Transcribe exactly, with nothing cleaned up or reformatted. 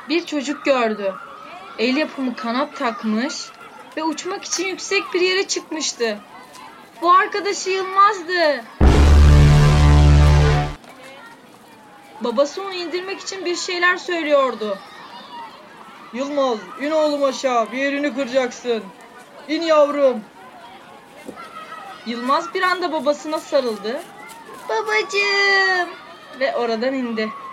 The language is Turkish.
bir çocuk gördü. El yapımı kanat takmış ve uçmak için yüksek bir yere çıkmıştı. Bu arkadaşı Yılmaz'dı. Babası onu indirmek için bir şeyler söylüyordu. Yılmaz, in oğlum aşağı, bir yerini kıracaksın. İn yavrum. Yılmaz bir anda babasına sarıldı. Babacığım! Ve oradan indi.